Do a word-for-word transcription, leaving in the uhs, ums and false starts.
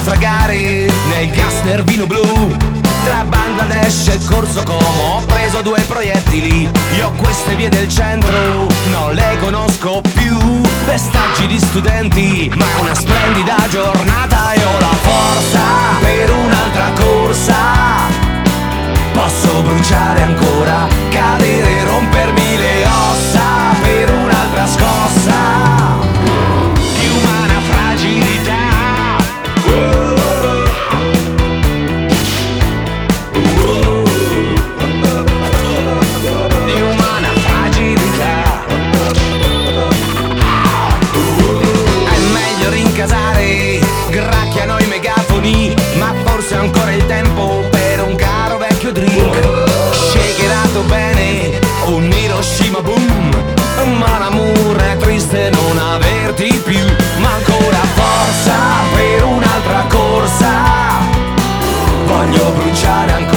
naufragare nel gas nervino blu. Tra Bangladesh e Corso Como ho preso due proiettili. Io queste vie del centro non le conosco più. Pestaggi di studenti, ma è una splendida giornata. E ho la forza per un'altra corsa. Posso bruciare ancora, cadere e rompermi le ossa per un'altra scossa di umana fragilità. Di umana fragilità. È meglio rincasare, gracchiano i megafoni, ma forse è ancora il tempo per un caro vecchio drink. Shakerato bene, un Hiroshima boom. Ma l'amore è triste non averti più. Ma ancora forza per un'altra corsa. Voglio bruciare ancora